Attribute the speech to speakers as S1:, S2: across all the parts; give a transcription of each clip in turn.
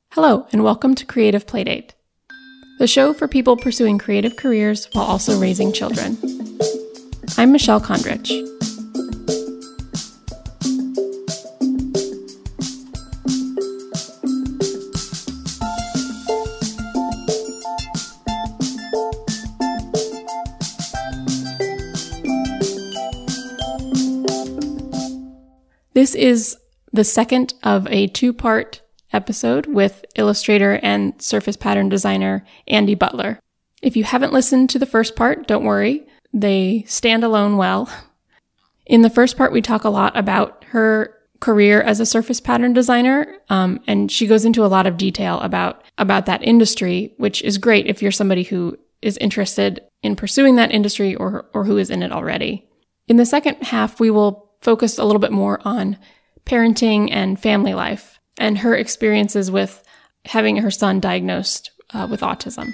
S1: Hello, and welcome to Creative Playdate, the show for people pursuing creative careers while also raising children. I'm Michelle Kondrich. This is the second of a two-part episode with illustrator and surface pattern designer Andy Butler. If you haven't listened to the first part, don't worry. They stand alone well. In the first part, we talk a lot about her career as a surface pattern designer, and she goes into a lot of detail about that industry, which is great if you're somebody who is interested in pursuing that industry or who is in it already. In the second half, we will focus a little bit more on parenting and family life and her experiences with having her son diagnosed with autism.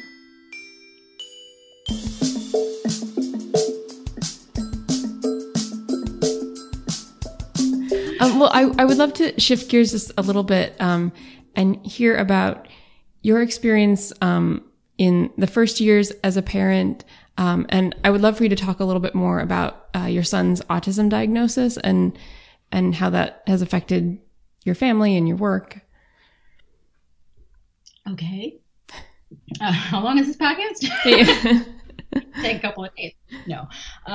S2: I would love to shift gears just a little bit and hear about your experience in the first years as a parent. And I would love for you to talk a little bit more about your son's autism diagnosis and how that has affected your family and your work.
S3: Okay. How long is this podcast? Take a couple of days. No.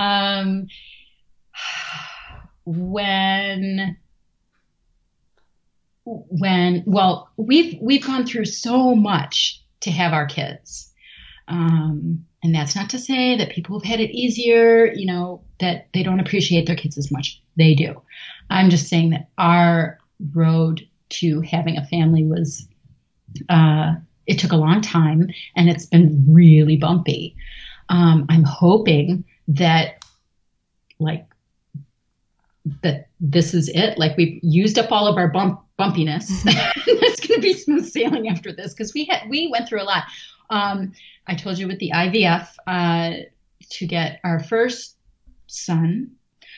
S3: Well, we've gone through so much to have our kids. And that's not to say that people have had it easier, that they don't appreciate their kids as much. They do. I'm just saying that our road to having a family was, it took a long time and it's been really bumpy. I'm hoping that this is it. Like we've used up all of our bumpiness. It's going to be smooth sailing after this because we went through a lot. I told you with the IVF to get our first son.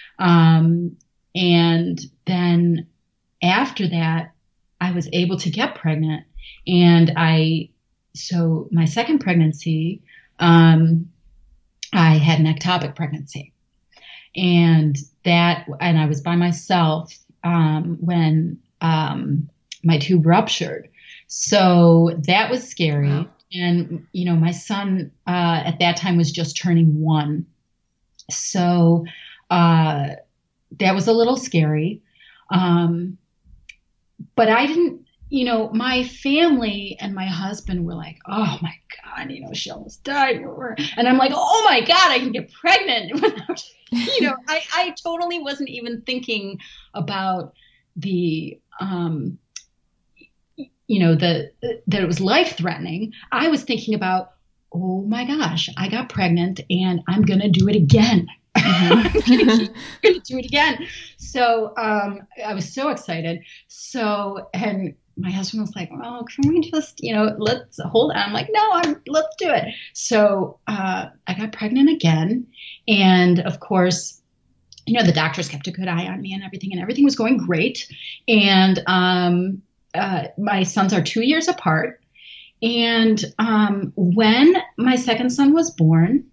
S3: And then after that, I was able to get pregnant. And so my second pregnancy, I had an ectopic pregnancy. And I was by myself when my tube ruptured. So that was scary. Wow. And, my son at that time was just turning 1. So that was a little scary. But I didn't, my family and my husband were like, oh my God, she almost died. And I'm like, oh my God, I can get pregnant without, I totally wasn't even thinking about that it was life-threatening. I was thinking about, oh my gosh, I got pregnant and I'm going to do it again. I'm going to do it again. So I was so excited. And my husband was like, well, can we just, let's hold on. I'm like, no, let's do it. So I got pregnant again. And of course, the doctors kept a good eye on me and everything was going great. And my sons are 2 years apart. And when my second son was born,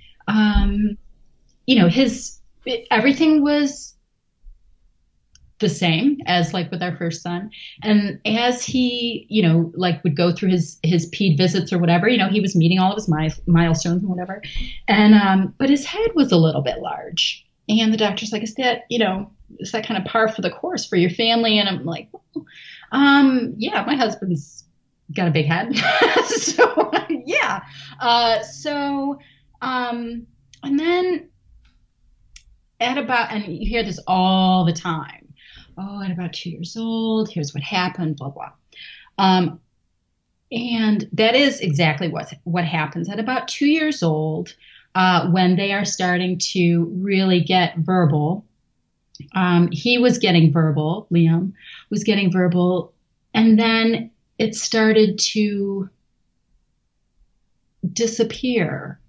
S3: everything was the same as like with our first son. And as he, would go through his ped visits or whatever, he was meeting all of his milestones and whatever. And, but his head was a little bit large. And the doctor's like, is that kind of par for the course for your family? And I'm like, yeah, my husband's got a big head. So, yeah. And then and you hear this all the time. Oh, at about 2 years old, here's what happened, blah, blah. And that is exactly what happens at about 2 years old, when they are starting to really get verbal. He was getting verbal, Liam was getting verbal, and then it started to disappear.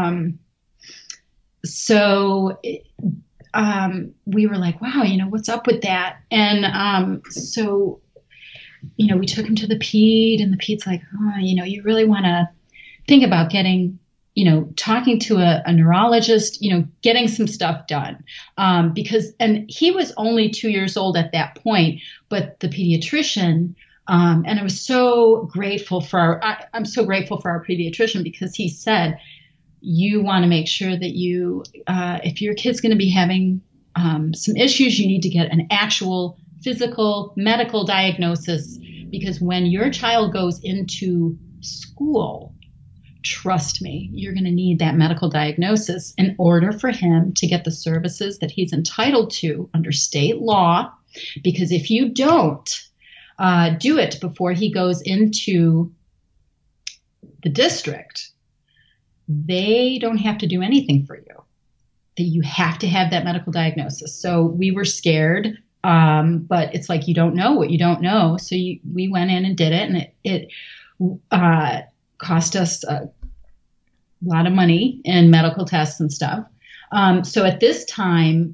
S3: So we were like, wow, what's up with that? And so we took him to the ped, and the ped's like, oh, you really want to think about getting, talking to a neurologist, getting some stuff done. And he was only 2 years old at that point, but the pediatrician, and I was so grateful I'm so grateful for our pediatrician, because he said, you want to make sure that if your kid's going to be having some issues, you need to get an actual physical medical diagnosis, because when your child goes into school, trust me, you're going to need that medical diagnosis in order for him to get the services that he's entitled to under state law. Because if you don't do it before he goes into the district, they don't have to do anything for you. That you have to have that medical diagnosis. So we were scared, but it's like, you don't know what you don't know. So we went in and did it, and it cost us a lot of money in medical tests and stuff. So at this time,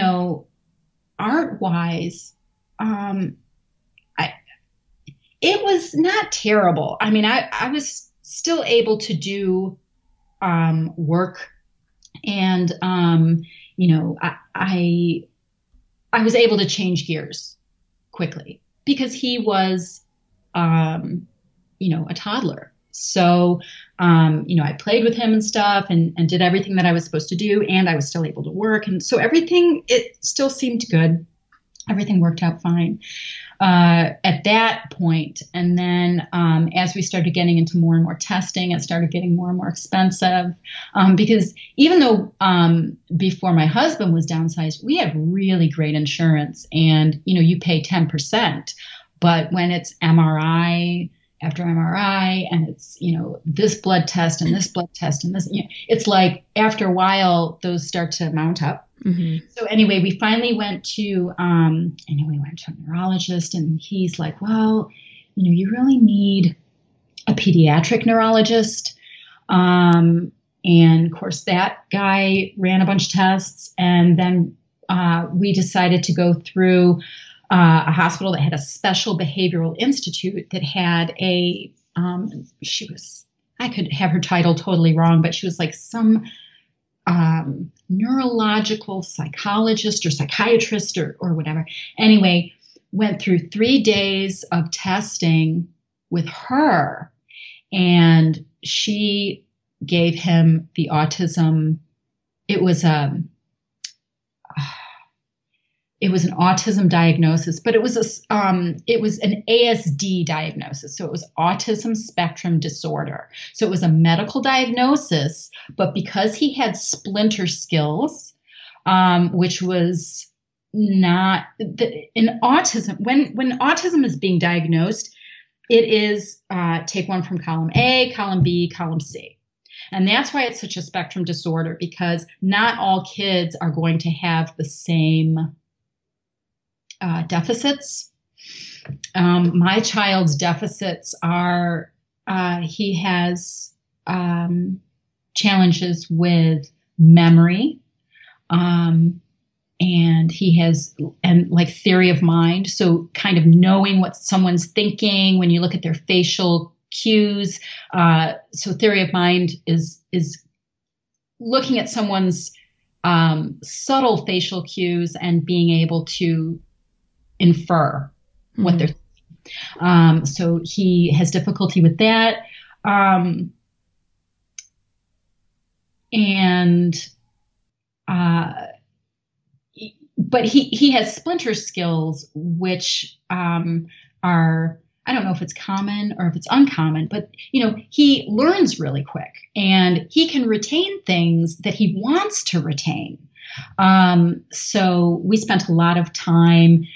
S3: art-wise, it was not terrible. I mean, I was still able to do work, and I was able to change gears quickly, because he was a toddler. So I played with him and stuff, and did everything that I was supposed to do, and I was still able to work, and so it still seemed good. Everything worked out fine at that point. And then as we started getting into more and more testing, it started getting more and more expensive, because even though before my husband was downsized, we had really great insurance, and you pay 10%, but when it's MRI after MRI, and it's this blood test and this blood test and this, it's like after a while those start to mount up. Mm-hmm. So anyway, we finally went to a neurologist, and he's like, well, you really need a pediatric neurologist. And of course that guy ran a bunch of tests, and then we decided to go through a hospital that had a special behavioral institute that had I could have her title totally wrong, but she was like some neurological psychologist or psychiatrist or whatever. Anyway, went through 3 days of testing with her, and she gave him the autism. It was an autism diagnosis, but it was an ASD diagnosis. So it was autism spectrum disorder. So it was a medical diagnosis, but because he had splinter skills, which was not in autism, when autism is being diagnosed, it is take one from column A, column B, column C. And that's why it's such a spectrum disorder, because not all kids are going to have the same deficits. My child's deficits are, he has challenges with memory, and he has, like theory of mind. So kind of knowing what someone's thinking when you look at their facial cues. So theory of mind is looking at someone's subtle facial cues and being able to infer what they're thinking. So he has difficulty with that. But he has splinter skills, which are, I don't know if it's common or if it's uncommon, but he learns really quick, and he can retain things that he wants to retain. So we spent a lot of time,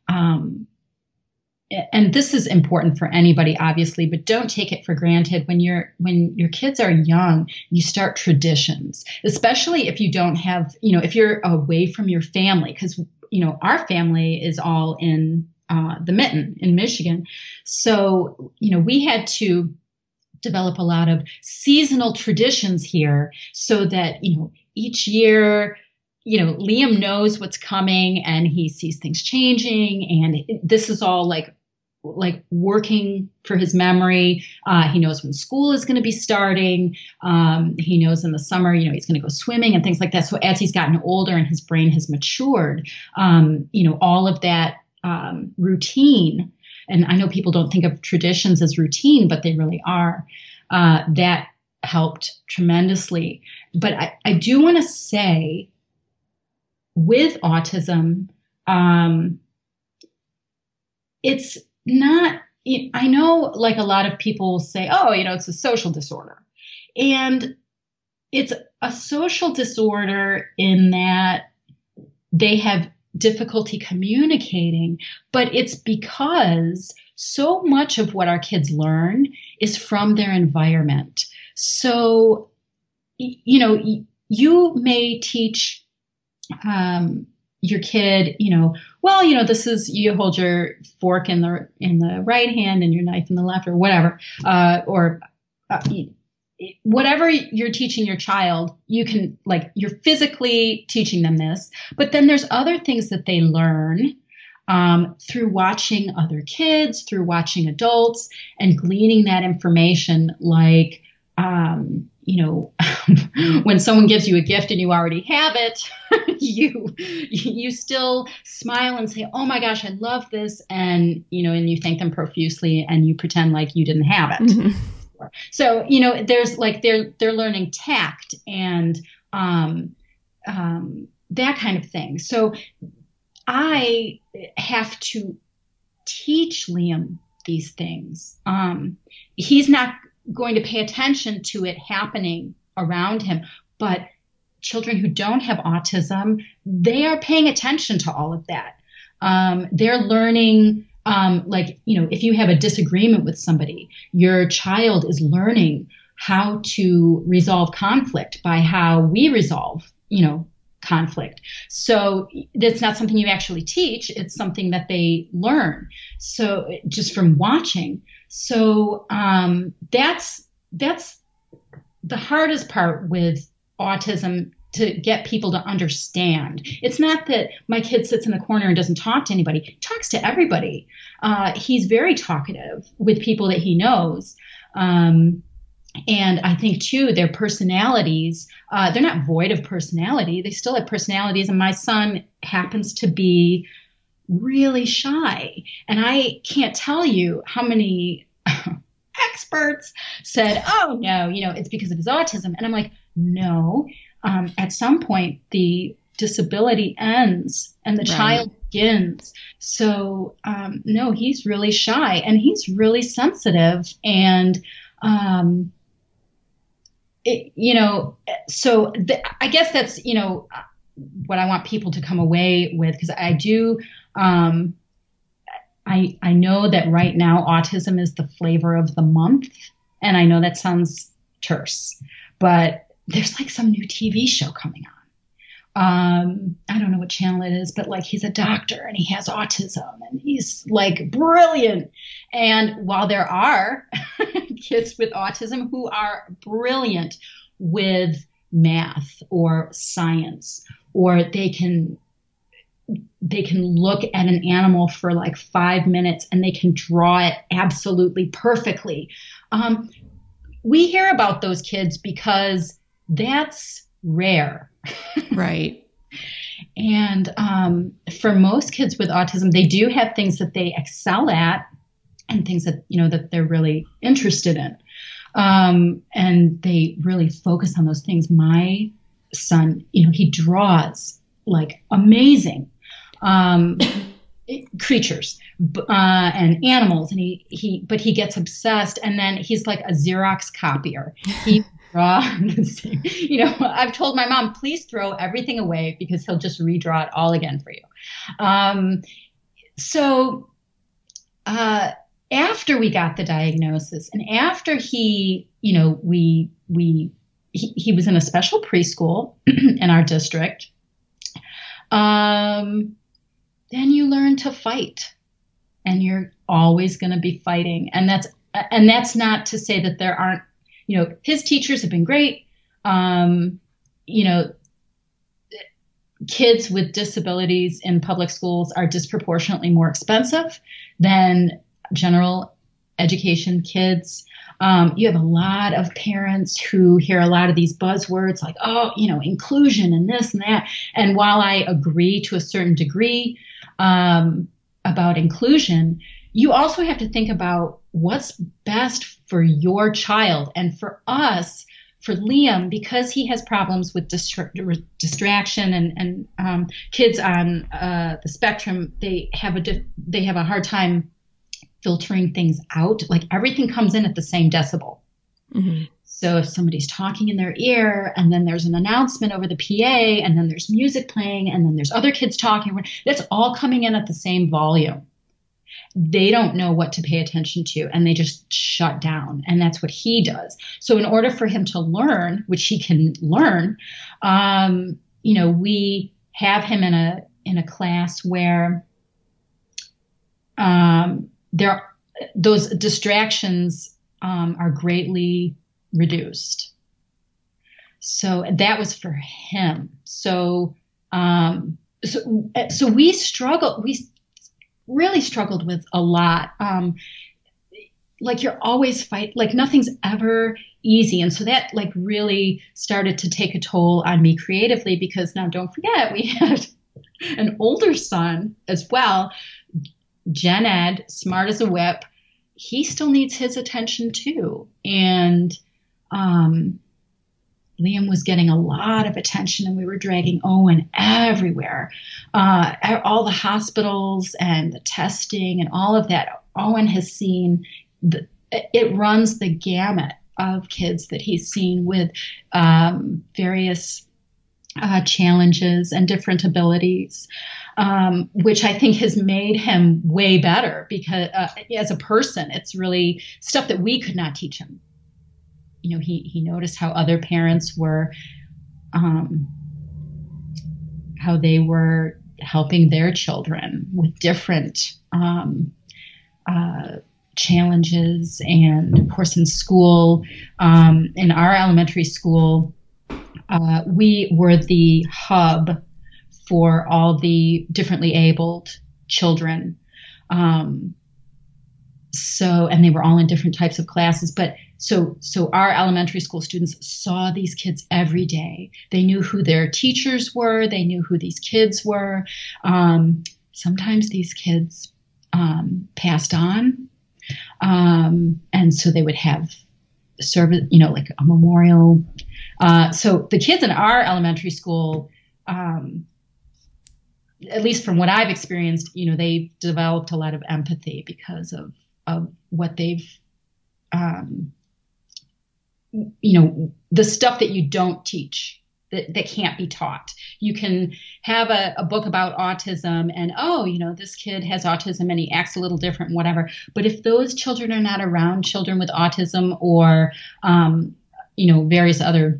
S3: and this is important for anybody, obviously, but don't take it for granted. When your kids are young, you start traditions, especially if you don't have, if you're away from your family, because, our family is all in the Mitten in Michigan. So, we had to develop a lot of seasonal traditions here so that, each year, Liam knows what's coming and he sees things changing. And this is all like like working for his memory. He knows when school is going to be starting. He knows in the summer, he's going to go swimming and things like that. So as he's gotten older and his brain has matured, all of that routine, and I know people don't think of traditions as routine, but they really are, that helped tremendously. But I do want to say with autism, it's not, I know like a lot of people say, oh, it's a social disorder. And it's a social disorder in that they have difficulty communicating, but it's because so much of what our kids learn is from their environment. So, you may teach your kid, this is, you hold your fork in the right hand and your knife in the left, or whatever, whatever you're teaching your child, you can, like, you're physically teaching them this, but then there's other things that they learn through watching other kids, through watching adults, and gleaning that information, like, when someone gives you a gift and you already have it, you still smile and say, oh my gosh, I love this. And, and you thank them profusely and you pretend like you didn't have it. Mm-hmm. So, there's like, they're learning tact and, that kind of thing. So I have to teach Liam these things. He's not going to pay attention to it happening around him, but children who don't have autism, they are paying attention to all of that. They're learning, if you have a disagreement with somebody, your child is learning how to resolve conflict by how we resolve, conflict. So it's not something you actually teach. It's something that they learn. So just from watching. So that's the hardest part with autism, to get people to understand. It's not that my kid sits in the corner and doesn't talk to anybody. He talks to everybody. He's very talkative with people that he knows. And I think, too, their personalities, they're not void of personality. They still have personalities. And my son happens to be really shy. And I can't tell you how many experts said, oh, no, it's because of his autism. And I'm like, no, at some point, the disability ends and the child begins. So, no, he's really shy and he's really sensitive. And, I guess that's, what I want people to come away with, because I do, I know that right now autism is the flavor of the month, and I know that sounds terse, but there's like some new TV show coming on. I don't know what channel it is, but like he's a doctor and he has autism and he's like brilliant. And while there are kids with autism who are brilliant with math or science, or they can look at an animal for like 5 minutes and they can draw it absolutely perfectly. We hear about those kids because that's rare.
S2: Right.
S3: And for most kids with autism, they do have things that they excel at and things that, that they're really interested in. And they really focus on those things. My son, he draws like amazing creatures and animals, and but he gets obsessed, and then he's like a Xerox copier. He draw the same. I've told my mom, please throw everything away because he'll just redraw it all again for you. So after we got the diagnosis, and after he was in a special preschool in our district, then you learn to fight, and you're always going to be fighting. And that's not to say that there aren't, his teachers have been great. Kids with disabilities in public schools are disproportionately more expensive than general education kids. You have a lot of parents who hear a lot of these buzzwords like, oh, inclusion and this and that. And while I agree to a certain degree about inclusion, you also have to think about what's best for your child. And for us, for Liam, because he has problems with distraction and kids on the spectrum, they have a hard time filtering things out. Like everything comes in at the same decibel. Mm-hmm. So if somebody's talking in their ear and then there's an announcement over the PA and then there's music playing and then there's other kids talking, that's all coming in at the same volume. They don't know what to pay attention to and they just shut down. And that's what he does. So in order for him to learn, which he can learn, we have him in a class where those distractions are greatly reduced. So that was for him. So we struggled. We really struggled with a lot. Like you're always like nothing's ever easy. And so that like really started to take a toll on me creatively, because now don't forget, we had an older son as well. Gen Ed, smart as a whip. He still needs his attention too. And Liam was getting a lot of attention and we were dragging Owen everywhere. All the hospitals and the testing and all of that. Owen has seen, it runs the gamut of kids that he's seen with various challenges and different abilities. Which I think has made him way better because as a person, it's really stuff that we could not teach him. He noticed how other parents were, how they were helping their children with different challenges. And of course, in school, in our elementary school, we were the hub for all the differently abled children. And they were all in different types of classes. But so our elementary school students saw these kids every day. They knew who their teachers were. They knew who these kids were. Sometimes these kids passed on. And so they would have service, like a memorial. So the kids in our elementary school, at least from what I've experienced, they've developed a lot of empathy because of what they've, the stuff that you don't teach, that can't be taught. You can have a book about autism and, this kid has autism and he acts a little different, whatever. But if those children are not around children with autism or, various other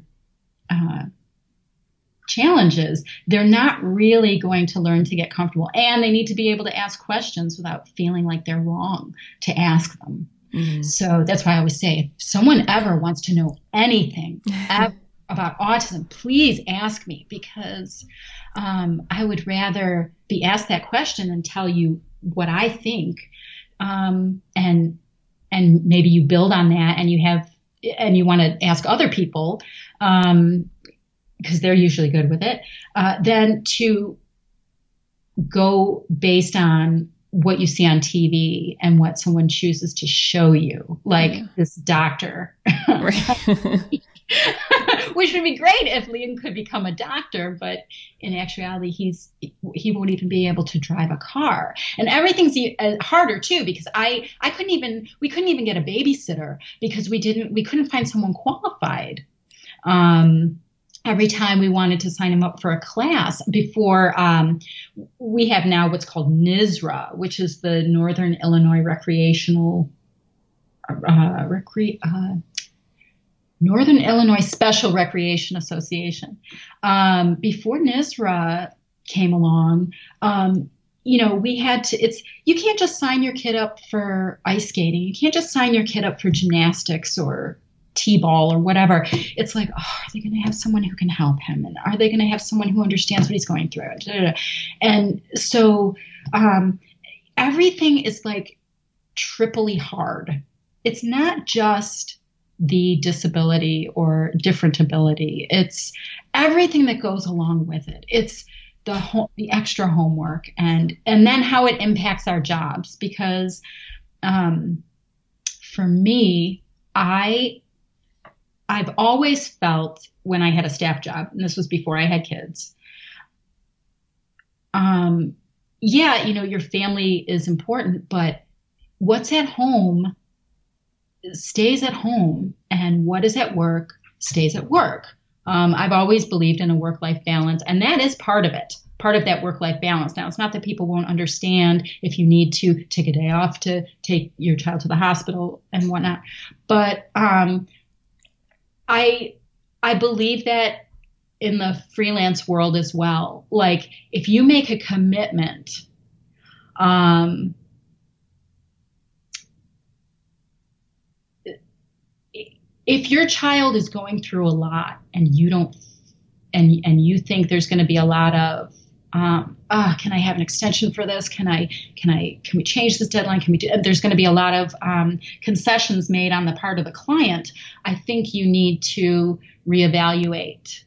S3: challenges, they're not really going to learn to get comfortable, and they need to be able to ask questions without feeling like they're wrong to ask them. Mm-hmm. So that's why I always say, if someone ever wants to know anything about autism, please ask me, because I would rather be asked that question and tell you what I think, and maybe you build on that and you want to ask other people, because they're usually good with it, than to go based on what you see on TV and what someone chooses to show you, like this doctor. Which would be great if Liam could become a doctor, but in actuality, he won't even be able to drive a car. And everything's harder too, because we couldn't even get a babysitter because we couldn't find someone qualified. Every time we wanted to sign him up for a class before, we have now what's called NISRA, which is the Northern Illinois Northern Illinois Special Recreation Association. Before NISRA came along, we had to, you can't just sign your kid up for ice skating. You can't just sign your kid up for gymnastics or T-ball or whatever. It's like, are they going to have someone who can help him? And are they going to have someone who understands what he's going through? And so everything is like triply hard. It's not just the disability or different ability. It's everything that goes along with it. It's the extra homework and then how it impacts our jobs. Because for me, I've always felt when I had a staff job, and this was before I had kids, your family is important, but what's at home stays at home, and what is at work stays at work. I've always believed in a work-life balance, and that is part of it, part of that work-life balance. Now, it's not that people won't understand if you need to take a day off to take your child to the hospital and whatnot, but I believe that in the freelance world as well. Like, if you make a commitment, if your child is going through a lot and you don't, and you think there's going to be a lot of, can I have an extension for this? Can we change this deadline? There's going to be a lot of concessions made on the part of the client. I think you need to reevaluate.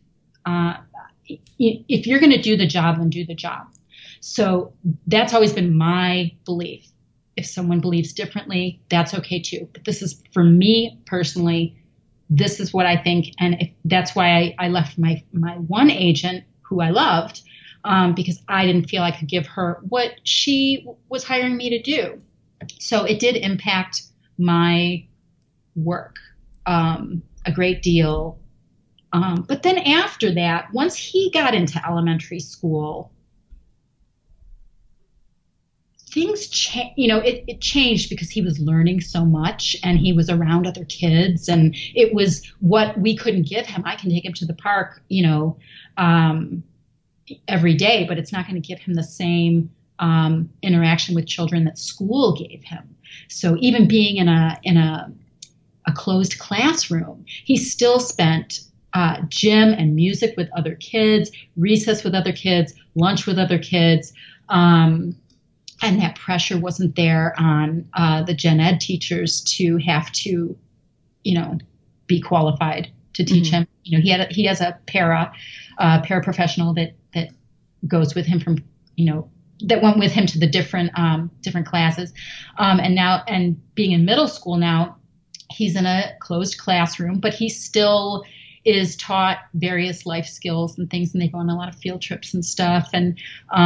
S3: If you're going to do the job, then do the job. So that's always been my belief. If someone believes differently, that's okay too. But this is, for me personally, this is what I think. And that's why I left my one agent who I loved, because I didn't feel I could give her what she was hiring me to do. So it did impact my work a great deal. But then after that, once he got into elementary school, things changed. It changed because he was learning so much and he was around other kids, and it was what we couldn't give him. I can take him to the park, every day, but it's not going to give him the same interaction with children that school gave him. So even being in a closed classroom, he still spent gym and music with other kids, recess with other kids, lunch with other kids. And that pressure wasn't there on the gen ed teachers to have to, be qualified to teach him. He has a paraprofessional that goes with him from, that went with him to the different classes. And being in middle school now, he's in a closed classroom, but he still is taught various life skills and things, and they go on a lot of field trips and stuff. And,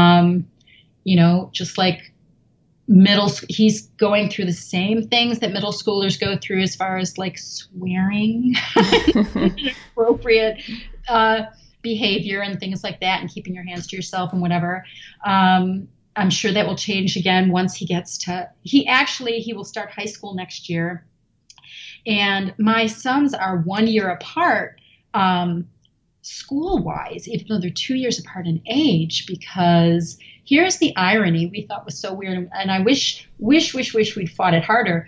S3: just like he's going through the same things that middle schoolers go through as far as like swearing, appropriate behavior and things like that, and keeping your hands to yourself and whatever. I'm sure that will change again once he will start high school next year. And my sons are 1 year apart, school-wise, even though they're 2 years apart in age, because here's the irony we thought was so weird, and I wish we'd fought it harder.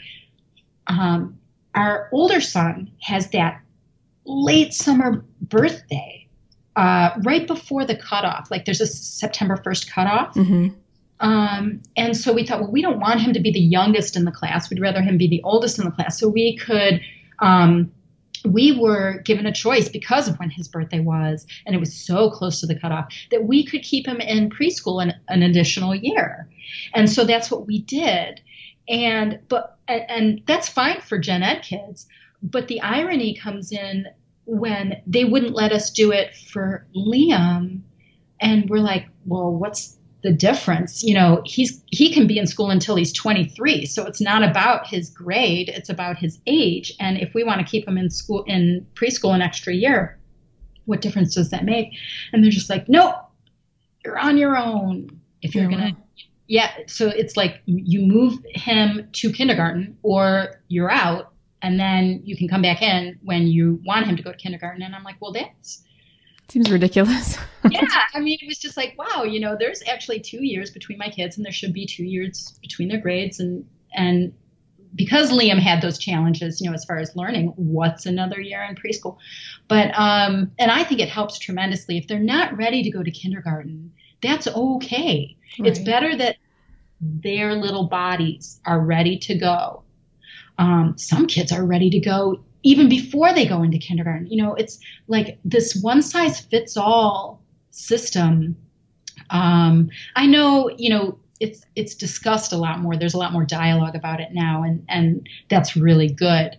S3: Our older son has that late summer birthday, right before the cutoff. Like, there's a September 1st cutoff. Mm-hmm. And so we thought, well, we don't want him to be the youngest in the class. We'd rather him be the oldest in the class. So we could, we were given a choice because of when his birthday was, and it was so close to the cutoff, that we could keep him in preschool an additional year. And so that's what we did. And that's fine for gen ed kids. But the irony comes in when they wouldn't let us do it for Liam. And we're like, well, what's the difference? He can be in school until he's 23. So it's not about his grade. It's about his age. And if we want to keep him in preschool an extra year, what difference does that make? And they're just like, nope, you're on your own. If you're going to, yeah. So it's like you move him to kindergarten or you're out, and then you can come back in when you want him to go to kindergarten. And I'm like, well, that's
S2: seems ridiculous.
S3: Yeah. I mean, it was just like, wow, there's actually 2 years between my kids, and there should be 2 years between their grades. And because Liam had those challenges, as far as learning, what's another year in preschool? But, and I think it helps tremendously. If they're not ready to go to kindergarten, that's okay. Right. It's better that their little bodies are ready to go. Some kids are ready to go even before they go into kindergarten. It's like this one size fits all system. I know, it's discussed a lot more. There's a lot more dialogue about it now, and that's really good.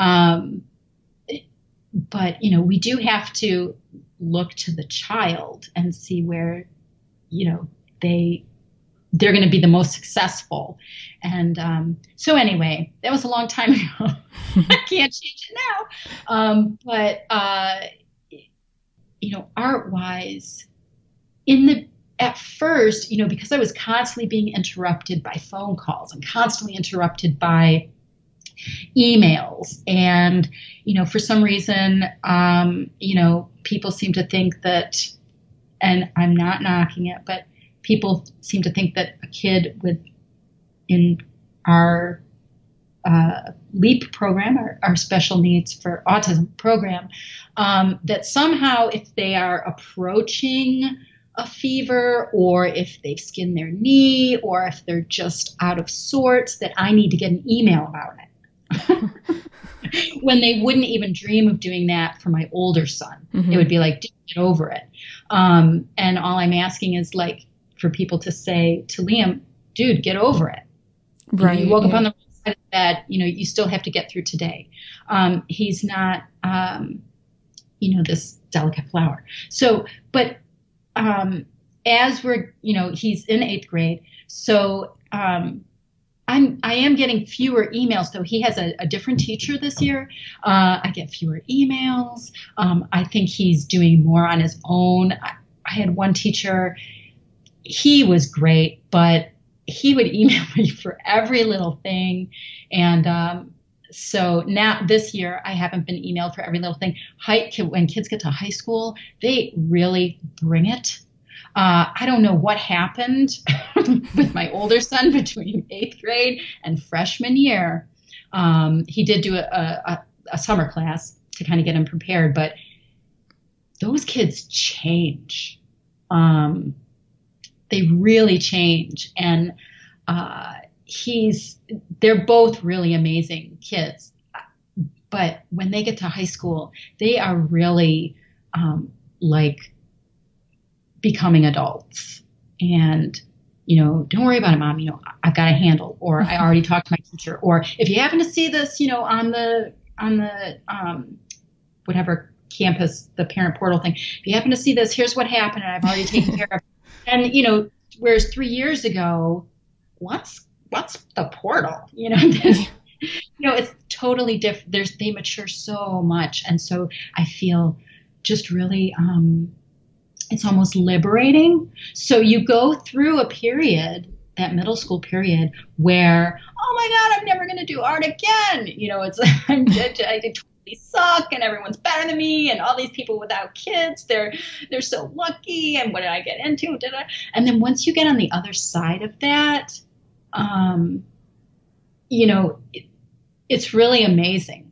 S3: But, we do have to look to the child and see where, they're going to be the most successful. And so anyway, that was a long time ago. I can't change it now. But art-wise, at first, because I was constantly being interrupted by phone calls and constantly interrupted by emails. And, for some reason, people seem to think that, and I'm not knocking it, but people seem to think that a kid in our LEAP program, our special needs for autism program, that somehow if they are approaching a fever, or if they've skinned their knee, or if they're just out of sorts, that I need to get an email about it. When they wouldn't even dream of doing that for my older son. Mm-hmm. It would be like, get over it. And all I'm asking is like for people to say to Liam, dude, get over it. Right. You woke up on the wrong side of the bed, you still have to get through today. He's not, this delicate flower. So, but as we're, he's in 8th grade. So, I am getting fewer emails, though. He has a different teacher this year. I get fewer emails. I think he's doing more on his own. I had one teacher, he was great, but he would email me for every little thing. And so now this year, I haven't been emailed for every little thing. When kids get to high school, they really bring it. I don't know what happened with my older son between 8th grade and freshman year. He did do a summer class to kind of get him prepared, but those kids change. They really change. And they're both really amazing kids. But when they get to high school, they are really like becoming adults. And, don't worry about it, Mom. I've got a handle, or I already talked to my teacher. Or if you happen to see this, on the whatever campus, the parent portal thing, if you happen to see this, here's what happened, and I've already taken care of it. And, whereas 3 years ago, what's the portal? It's totally different. They mature so much. And so I feel just really, it's almost liberating. So you go through a period, that middle school period, where, oh my God, I'm never going to do art again. It's I totally suck, and everyone's better than me, and all these people without kids, they're so lucky, and what did I get into? And then once you get on the other side of that, it's really amazing.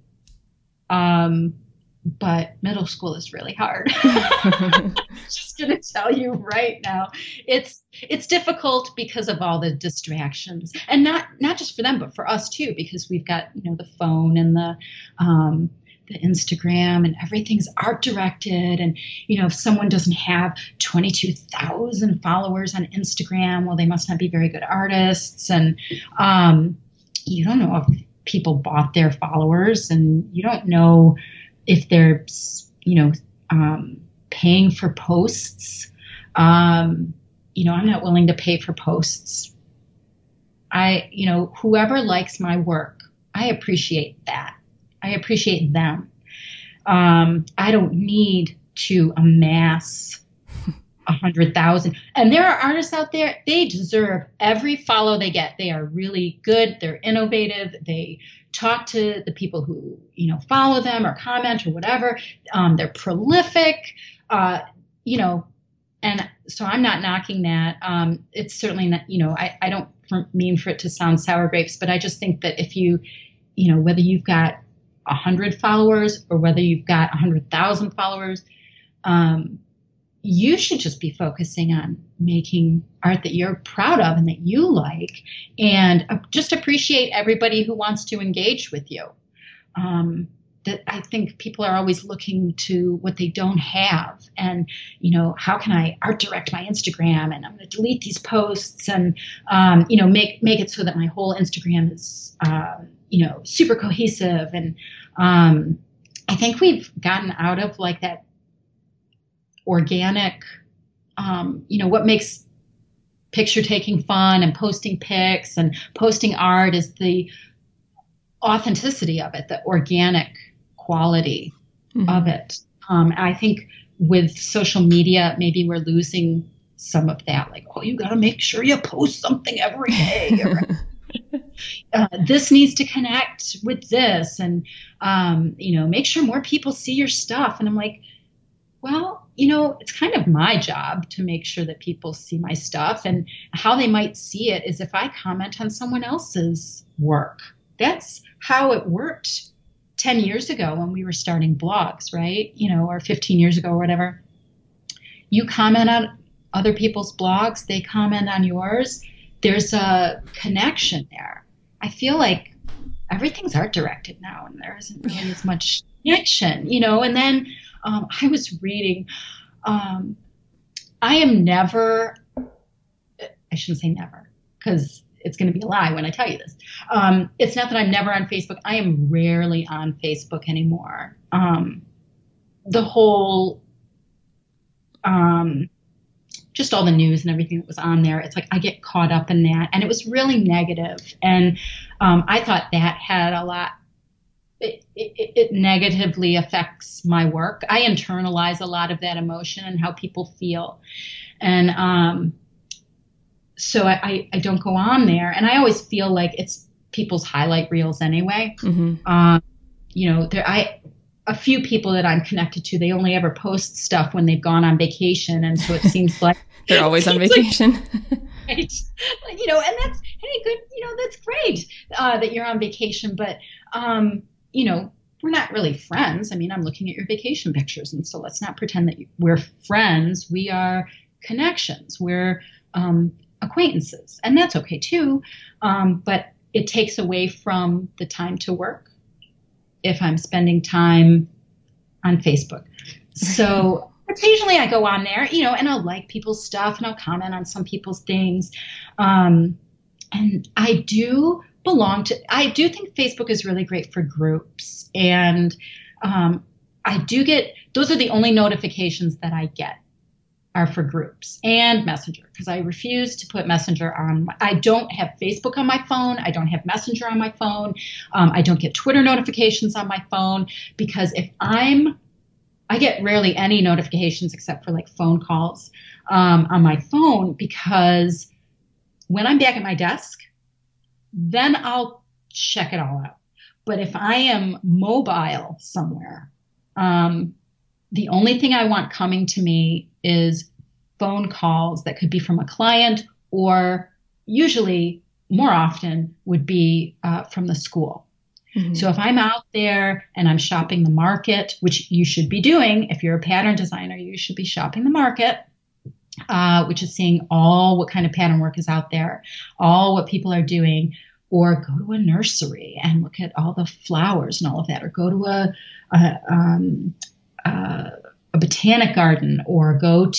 S3: But middle school is really hard. I'm just going to tell you right now, it's difficult because of all the distractions, and not just for them, but for us too, because we've got, the phone and the Instagram, and everything's art directed. And, if someone doesn't have 22,000 followers on Instagram, well, they must not be very good artists. And, you don't know if people bought their followers, and you don't know if they're, paying for posts. I'm not willing to pay for posts. Whoever likes my work, I appreciate that. I appreciate them. I don't need to amass 100,000. And there are artists out there, they deserve every follow they get. They are really good. They're innovative. They talk to the people who, follow them or comment or whatever. They're prolific, and so I'm not knocking that. It's certainly not, I don't mean for it to sound sour grapes, but I just think that if you, whether you've got 100 followers or whether you've got 100,000 followers, you should just be focusing on making art that you're proud of and that you like, and just appreciate everybody who wants to engage with you. That I think people are always looking to what they don't have, and how can I art direct my Instagram, and I'm going to delete these posts, and make it so that my whole Instagram is super cohesive. And I think we've gotten out of like that organic, what makes picture taking fun and posting pics and posting art is the authenticity of it, the organic quality of it. I think with social media, maybe we're losing some of that. Like, you got to make sure you post something every day. This needs to connect with this, and make sure more people see your stuff. And I'm like, well, it's kind of my job to make sure that people see my stuff, and how they might see it is if I comment on someone else's work. That's how it worked 10 years ago when we were starting blogs, right? Or 15 years ago or whatever. You comment on other people's blogs, they comment on yours. There's a connection there. I feel like everything's art directed now, and there isn't really as much connection, and then I was reading, I shouldn't say never, because it's going to be a lie when I tell you this. It's not that I'm never on Facebook. I am rarely on Facebook anymore. The whole, just all the news and everything that was on there, it's like I get caught up in that. And it was really negative. And I thought that had a lot, it negatively affects my work. I internalize a lot of that emotion and how people feel. And so I don't go on there. And I always feel like it's people's highlight reels anyway. A few people that I'm connected to, they only ever post stuff when they've gone on vacation. And so it seems like
S2: they're always on vacation.
S3: Right. And that's, hey, good, that's great that you're on vacation. But, we're not really friends. I mean, I'm looking at your vacation pictures. And so let's not pretend that we're friends. We are connections. We're acquaintances. And that's okay too. But it takes away from the time to work if I'm spending time on Facebook. So occasionally I go on there, and I'll like people's stuff and I'll comment on some people's things. And I do think Facebook is really great for groups. And those are the only notifications that I get are for groups and Messenger, because I refuse to put Messenger on. I don't have Facebook on my phone. I don't have Messenger on my phone. I don't get Twitter notifications on my phone, because I get rarely any notifications except for like phone calls on my phone, because when I'm back at my desk, then I'll check it all out. But if I am mobile somewhere, the only thing I want coming to me is phone calls that could be from a client, or usually more often would be from the school. Mm-hmm. So if I'm out there and I'm shopping the market, which you should be doing, if you're a pattern designer, you should be shopping the market, which is seeing all what kind of pattern work is out there, all what people are doing, or go to a nursery and look at all the flowers and all of that, or go to a botanic garden, or go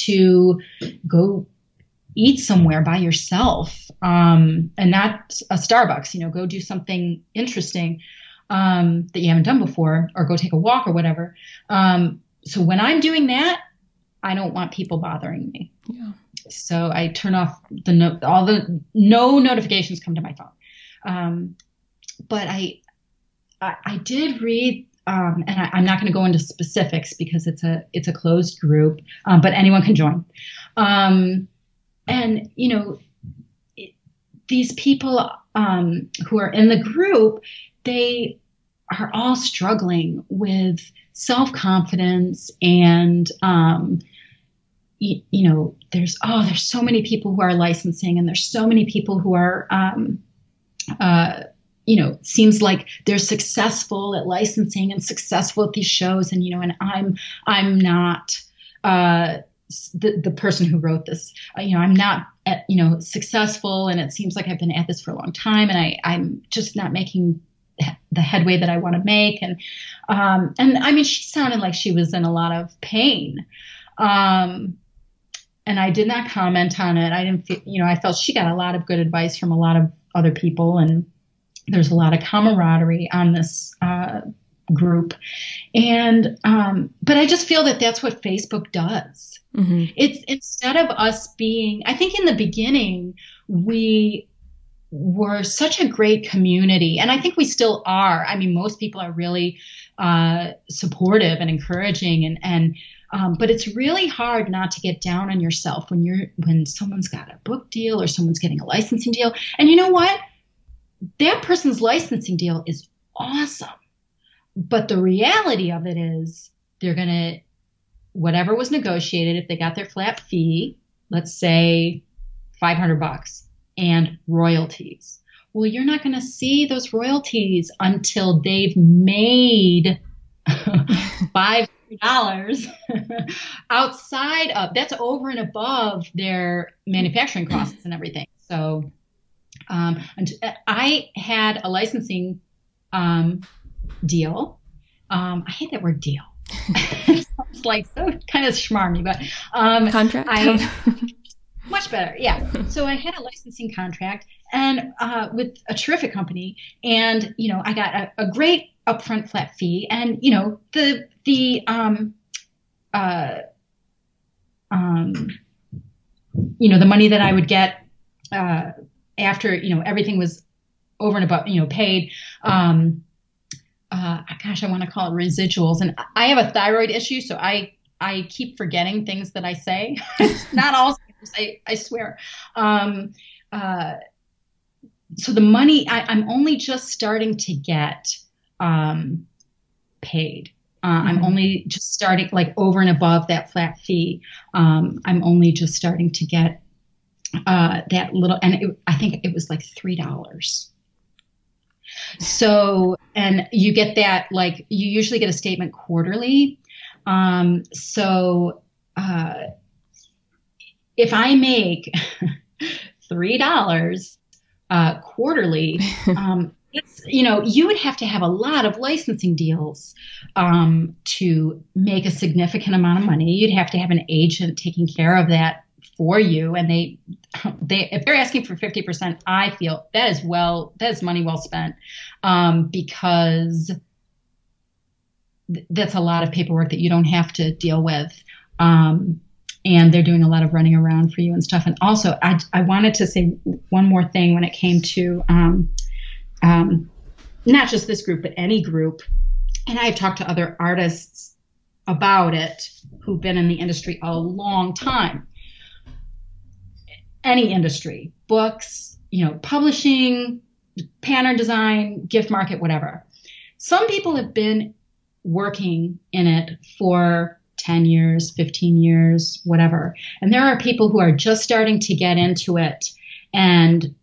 S3: eat somewhere by yourself, and not a Starbucks, go do something interesting that you haven't done before, or go take a walk or whatever. So when I'm doing that, I don't want people bothering me. Yeah. So I turn off no notifications come to my phone. But I did read, and I'm not going to go into specifics because it's a closed group, but anyone can join. And these people who are in the group, they are all struggling with self-confidence, and there's so many people who are licensing, and there's so many people who are seems like they're successful at licensing and successful at these shows, and and I'm not. the person who wrote this, I'm not, successful, and it seems like I've been at this for a long time, and I'm just not making the headway that I want to make. And I mean, she sounded like she was in a lot of pain. And I did not comment on it. I didn't feel, I felt she got a lot of good advice from a lot of other people, and there's a lot of camaraderie on this group. And but I just feel that that's what Facebook does. Mm-hmm. It's instead of us being, I think in the beginning we were such a great community, and I think we still are. I mean, most people are really supportive and encouraging, and but it's really hard not to get down on yourself when someone's got a book deal or someone's getting a licensing deal. And you know what? That person's licensing deal is awesome. But the reality of it is they're going to, whatever was negotiated, if they got their flat fee, let's say $500 and royalties. Well, you're not going to see those royalties until they've made $5 outside of, that's over and above their manufacturing costs and everything. So I had a licensing deal. I hate that word deal. It's like so kind of schmarmy, but
S2: contract.
S3: Much better. Yeah. So I had a licensing contract and with a terrific company, and I got a great upfront flat fee, and the money that I would get after everything was over and above paid. Gosh, I want to call it residuals, and I have a thyroid issue, so I keep forgetting things that I say. Not all. I swear. So the money, I'm only just starting to get paid. I'm only just starting, like, over and above that flat fee. I'm only just starting to get that little, and I think it was like $3. So, and you get that, like, you usually get a statement quarterly. If I make $3 quarterly, it's, you would have to have a lot of licensing deals to make a significant amount of money. You'd have to have an agent taking care of that for you, and they if they're asking for 50%, I feel that is money well spent, because that's a lot of paperwork that you don't have to deal with. And they're doing a lot of running around for you and stuff. And also, I wanted to say one more thing when it came to not just this group, but any group. And I've talked to other artists about it who've been in the industry a long time. Any industry, books, publishing, pattern design, gift market, whatever. Some people have been working in it for 10 years, 15 years, whatever. And there are people who are just starting to get into it, and,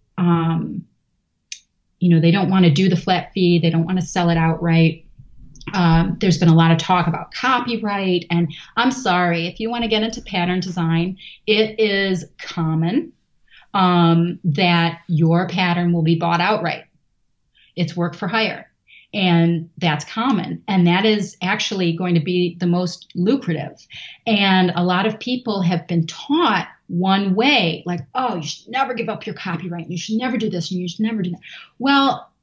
S3: they don't want to do the flat fee. They don't want to sell it outright. There's been a lot of talk about copyright, and I'm sorry, if you want to get into pattern design, it is common that your pattern will be bought outright. It's work for hire. And that's common. And that is actually going to be the most lucrative. And a lot of people have been taught one way, like, oh, you should never give up your copyright. You should never do this. And you should never do that. Well,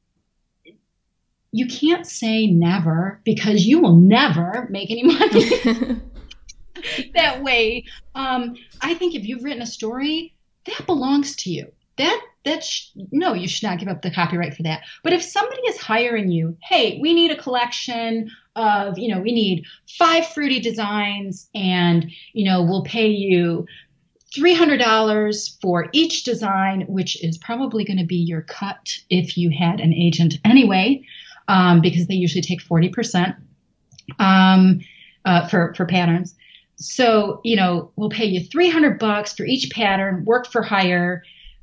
S3: you can't say never, because you will never make any money that way. I think if you've written a story, that belongs to you. No, you should not give up the copyright for that. But if somebody is hiring you, hey, we need a collection of, we need 5 fruity designs, and, we'll pay you $300 for each design, which is probably going to be your cut if you had an agent anyway, because they usually take 40% for patterns. So, we'll pay you $300 for each pattern, work for hire.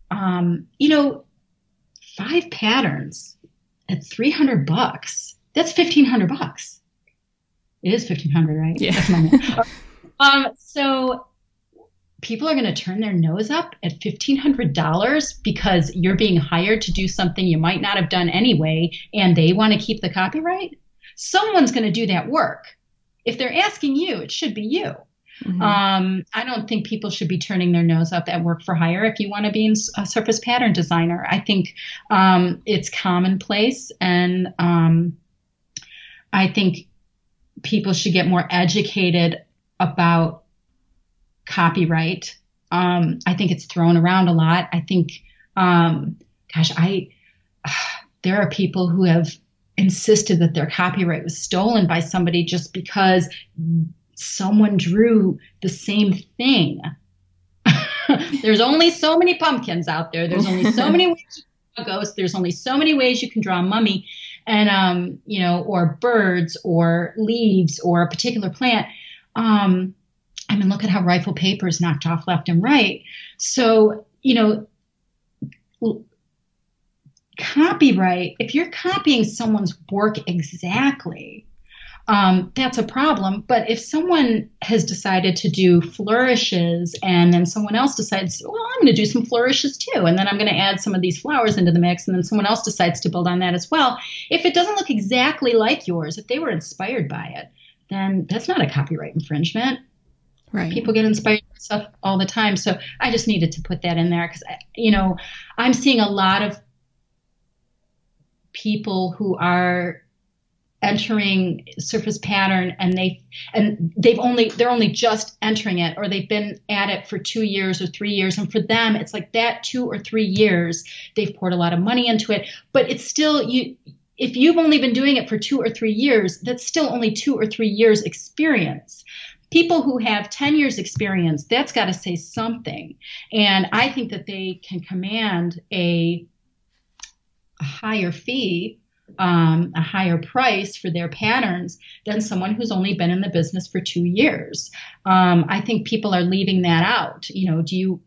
S3: 5 patterns at $300, that's $1,500. It is $1,500, right?
S2: Yeah.
S3: That's my So people are going to turn their nose up at $1,500 because you're being hired to do something you might not have done anyway, and they want to keep the copyright. Someone's going to do that work. If they're asking you, it should be you. Mm-hmm. I don't think people should be turning their nose up at work for hire if you want to be a surface pattern designer. I think it's commonplace, and I think people should get more educated about copyright. I think it's thrown around a lot. I think, there are people who have insisted that their copyright was stolen by somebody just because someone drew the same thing. There's only so many pumpkins out there. There's only so many ways you can draw a ghost. There's only so many ways you can draw a mummy, and or birds or leaves or a particular plant. Look at how rifle paper is knocked off left and right. So, copyright, if you're copying someone's work exactly, that's a problem. But if someone has decided to do flourishes and then someone else decides, well, I'm going to do some flourishes too, and then I'm going to add some of these flowers into the mix, and then someone else decides to build on that as well. If it doesn't look exactly like yours, if they were inspired by it, then that's not a copyright infringement.
S1: Right.
S3: People get inspired by stuff all the time. So I just needed to put that in there because, I'm seeing a lot of people who are entering surface pattern and they're only just entering it, or they've been at it for 2 years or 3 years. And for them, it's like that 2 or 3 years, they've poured a lot of money into it, but it's still if you've only been doing it for 2 or 3 years, that's still only 2 or 3 years experience. People who have 10 years experience, that's got to say something. And I think that they can command a higher fee, a higher price for their patterns than someone who's only been in the business for 2 years. I think people are leaving that out. If you're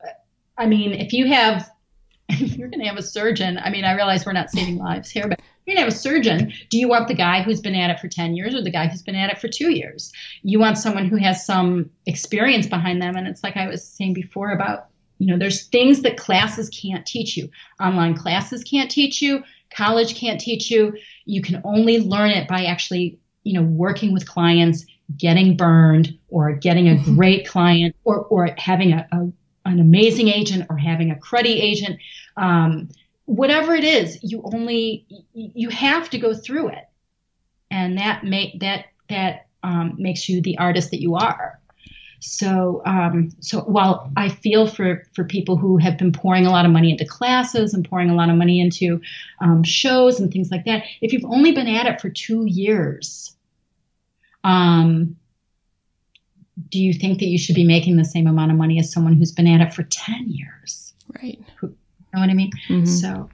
S3: going to have a surgeon, I realize we're not saving lives here, but you're going to have a surgeon. Do you want the guy who's been at it for 10 years or the guy who's been at it for 2 years? You want someone who has some experience behind them. And it's like I was saying before about, there's things that classes can't teach you. Online classes can't teach you. College can't teach you. You can only learn it by actually, working with clients, getting burned, or getting a great client, or having an amazing agent, or having a cruddy agent. Whatever it is, you have to go through it, and that makes you the artist that you are. So while I feel for people who have been pouring a lot of money into classes and pouring a lot of money into shows and things like that, if you've only been at it for 2 years, do you think that you should be making the same amount of money as someone who's been at it for 10 years?
S1: Right.
S3: You know what I mean? Mm-hmm. So,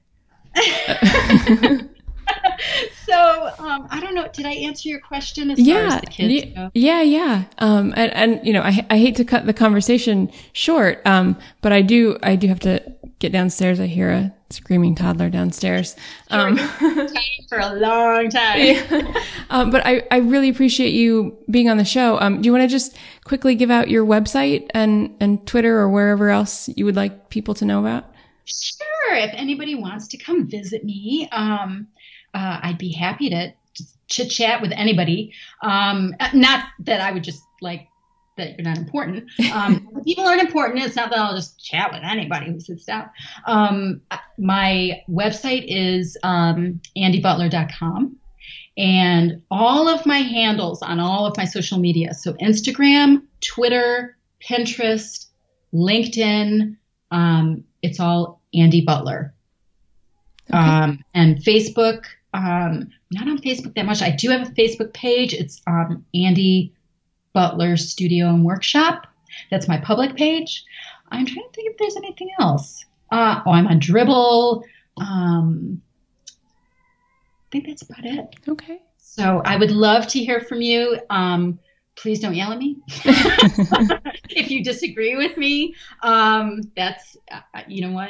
S3: I don't know. Did I answer your question as far as the kids go?
S1: Yeah. I hate to cut the conversation short, but I do have to get downstairs. I hear a screaming toddler downstairs.
S3: For a long time.
S1: Yeah. But I really appreciate you being on the show. Do you want to just quickly give out your website and Twitter or wherever else you would like people to know about?
S3: Sure. If anybody wants to come visit me, I'd be happy to chit chat with anybody. Not that I would just like that you're not important. People aren't important. It's not that I'll just chat with anybody who sits down. My website is andybutler.com, and all of my handles on all of my social media. So Instagram, Twitter, Pinterest, LinkedIn, it's all Andy Butler. Okay. And Facebook, not on Facebook that much. I do have a Facebook page. It's Andy Butler Studio and Workshop. That's my public page. I'm trying to think if there's anything else. I'm on Dribbble. I think that's about it.
S1: Okay.
S3: So I would love to hear from you. Please don't yell at me. If you disagree with me, that's, you know what?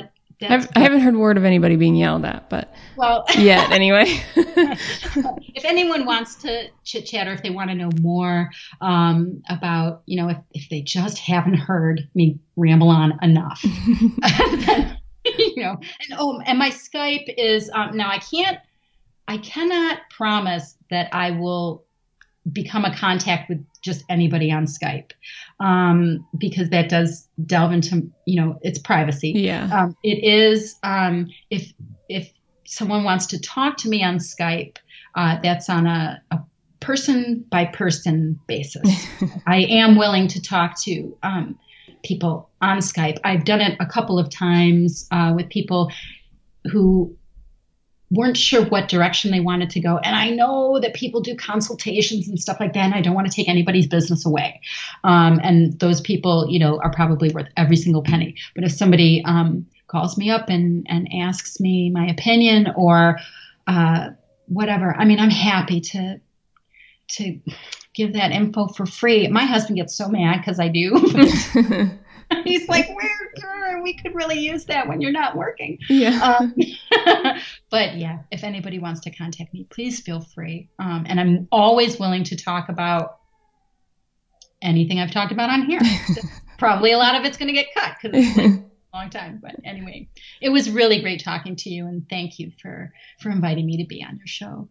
S2: I haven't heard word of anybody being yelled at, but yet anyway.
S3: If anyone wants to chit chat, or if they want to know more about, if they just haven't heard me ramble on enough, then, and my Skype is now I cannot promise that I will become a contact with just anybody on Skype, because that does delve into, its privacy.
S2: Yeah.
S3: It is, if someone wants to talk to me on Skype, that's on a person by person basis. I am willing to talk to people on Skype. I've done it a couple of times with people who weren't sure what direction they wanted to go. And I know that people do consultations and stuff like that, and I don't want to take anybody's business away. And those people, are probably worth every single penny. But if somebody calls me up and asks me my opinion or whatever, I'm happy to give that info for free. My husband gets so mad because I do. He's like, we could really use that when you're not working.
S2: Yeah.
S3: But yeah, if anybody wants to contact me, please feel free. And I'm always willing to talk about anything I've talked about on here. Probably a lot of it's going to get cut because it's a long time. But anyway, it was really great talking to you. And thank you for inviting me to be on your show.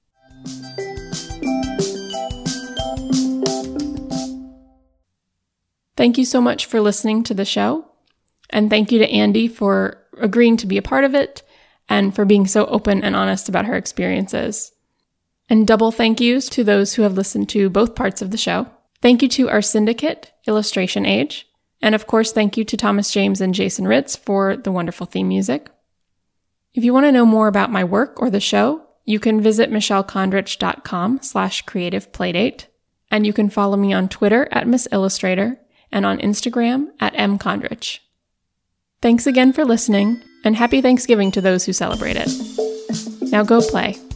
S1: Thank you so much for listening to the show. And thank you to Andi for agreeing to be a part of it and for being so open and honest about her experiences. And double thank yous to those who have listened to both parts of the show. Thank you to our syndicate, Illustration Age. And of course, thank you to Thomas James and Jason Ritz for the wonderful theme music. If you want to know more about my work or the show, you can visit michellekondrich.com/creativeplaydate. And you can follow me on Twitter at Miss Illustrator and on Instagram at mkondrich. Thanks again for listening, and happy Thanksgiving to those who celebrate it. Now go play.